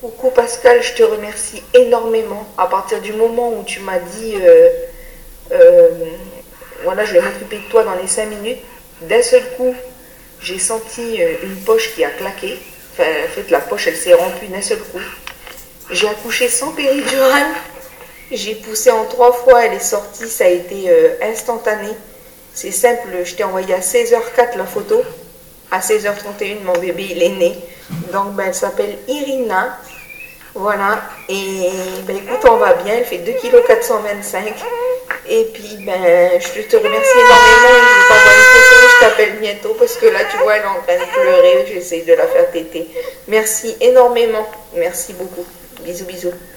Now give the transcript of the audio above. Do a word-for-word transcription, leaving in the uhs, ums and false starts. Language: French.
Coucou Pascal, je te remercie énormément. À partir du moment où tu m'as dit, euh, euh, voilà, je vais m'occuper de toi dans les cinq minutes, d'un seul coup, j'ai senti euh, une poche qui a claqué. Enfin, en fait, la poche, elle s'est remplie d'un seul coup. J'ai accouché sans péridurale. J'ai poussé en trois fois, elle est sortie, ça a été euh, instantané. C'est simple, je t'ai envoyé à seize heures quatre la photo. À seize heures trente et une, mon bébé, il est né. Donc, ben, elle s'appelle Irina. Voilà. Et ben, écoute, on va bien. Elle fait deux kilos quatre cent vingt-cinq. Et puis, ben, je te remercie énormément. Je t'envoie une photo. Je t'appelle bientôt parce que là, tu vois, elle est en train de pleurer. J'essaie de la faire téter. Merci énormément. Merci beaucoup. Bisous, bisous.